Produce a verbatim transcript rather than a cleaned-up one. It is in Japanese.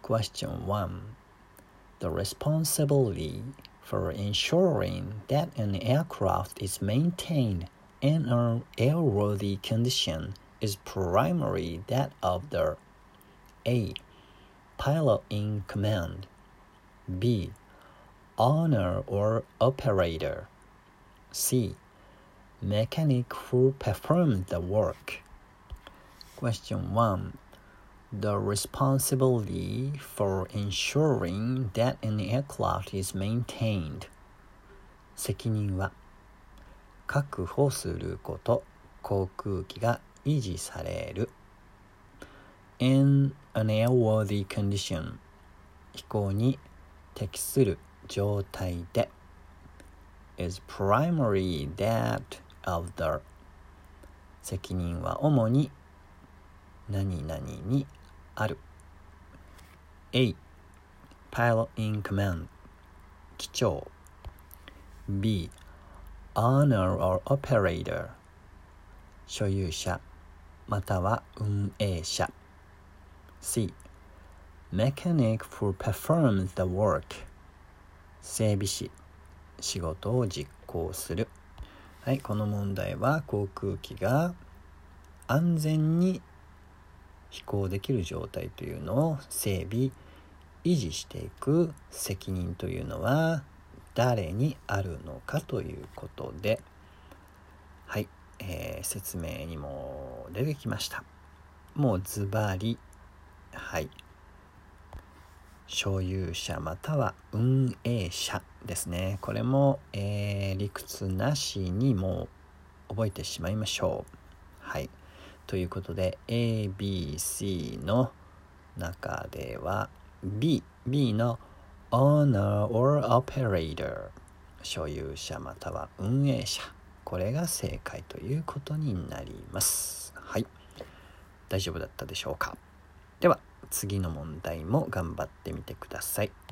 Question one. The responsibility for ensuring that an aircraft is maintained in an airworthy condition is primarily that of the A. Pilot in command, B. Owner or operator, C. Mechanic who performs the work. Question one. The responsibility for ensuring that an aircraft is maintained. 責任は確保すること、航空機が維持される。In an airworthy condition. 飛行に適する状態で。is primarily that of the. 責任は主に何々にある。A. Pilot in command 機長。 B. Owner or operator 所有者または運営者。 C. Mechanic who performs the work 整備士仕事を実行する。はい、この問題は航空機が安全に飛行できる状態というのを整備維持していく責任というのは誰にあるのかということで、はい、えー、説明にも出てきました。もうズバリ、はい、所有者または運営者ですね。これも、えー、理屈なしにもう覚えてしまいましょう。はい。ということで A、B、C の中では B、B の Owner or Operator 所有者または運営者、これが正解ということになります。はい、大丈夫だったでしょうか。では次の問題も頑張ってみてください。